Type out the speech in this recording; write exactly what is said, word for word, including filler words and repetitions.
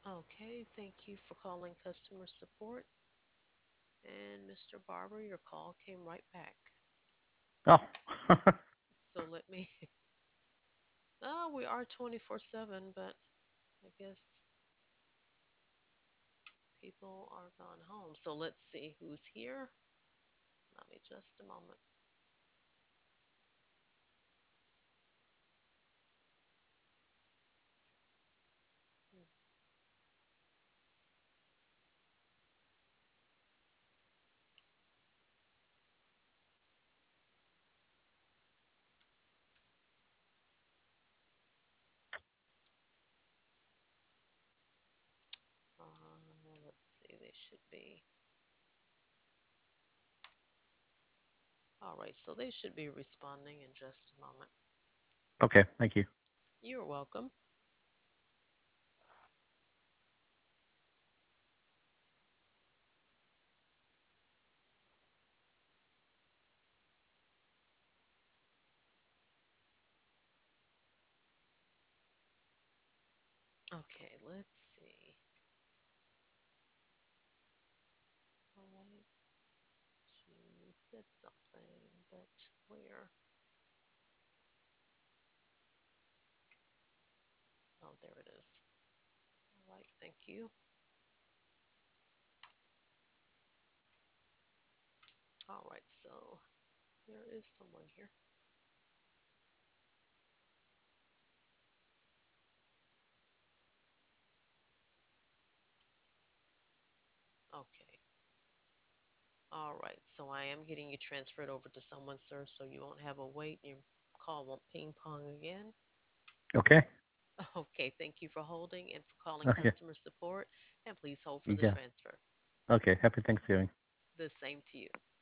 Okay, thank you for calling customer support. And mister Barber, your call came right back. Oh, So let me. Oh, we are twenty-four seven, but I guess people are gone home. So let's see who's here. Let me just a moment. Hmm. Uh, let's see, they should be. All right, so they should be responding in just a moment. okay. Thank you. You're welcome. Okay, let's see. All right, she said something, but where? Oh, there it is. All right, thank you. All right, so there is someone here. Okay. All right, so I am getting you transferred over to someone, sir, so you won't have a wait. Your call won't ping pong again. Okay. Okay, thank you for holding and for calling Okay. customer support. And please hold for You the got. transfer. Okay. Happy Thanksgiving. The same to you.